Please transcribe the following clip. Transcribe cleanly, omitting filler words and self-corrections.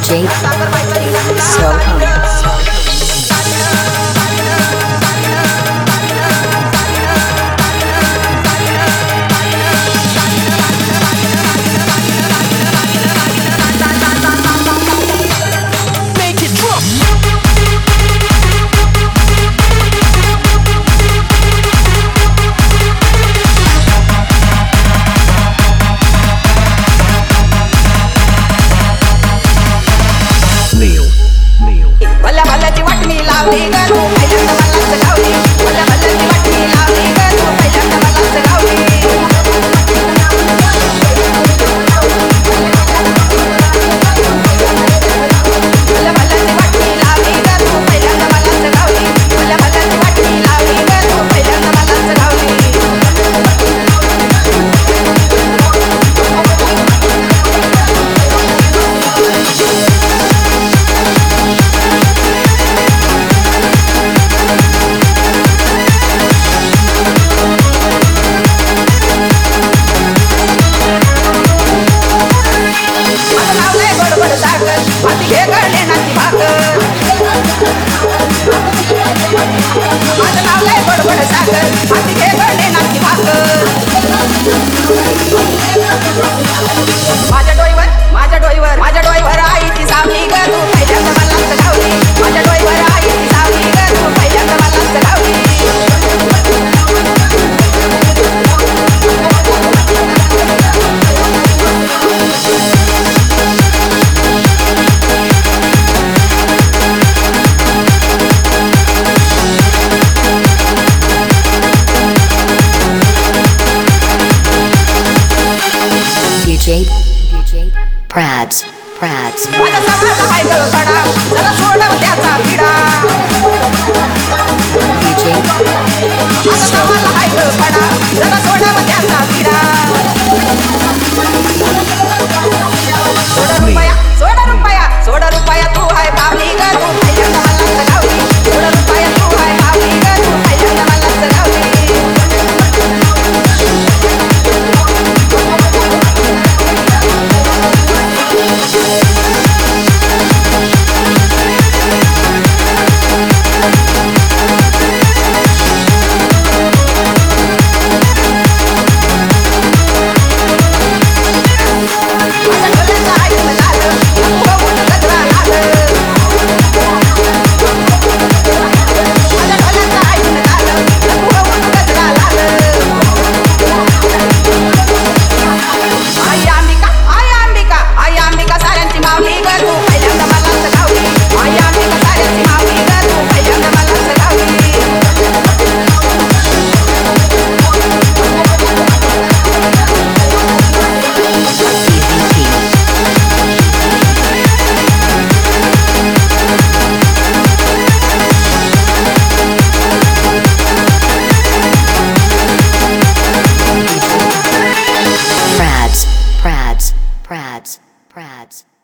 DJ Soham. भल्या भल्याची वाटणी लावली ग तू पहिल्यांदा मलाच गावली भल्या भल्याची वाटणी लावली ग तू पहिल्यांदा मलाच गावली भल्या भल्याची वाटणी लावली ग तू पहिल्यांदा मलाच गावली भल्या भल्याची वाटणी लावली ग तू पहिल्यांदा मलाच गावली हाती घे गळले नाची भाकर माझं नाव लय बडबड सागर हाती घे गळले नाची भाकर माझ्या डोईवर आईची सावली ग तू पहिल्यांदा मलाच गावली माझ्या डोईवर आईची सावली ग तू पहिल्यांदा मलाच गावली DJ Prads. माझ्या समाला हाय गं कडा जरा सोडव त्याचा किडा DJ माझ्या समाला हाय गं कडा जरा सोडव त्याचा किडा सोडा रुपया तू हाय बावली ग तू पहिल्यांदा मलाच गावली सोडा रुपया तू हाय बावली ग तू पहिल्यांदा मलाच गावली Prads.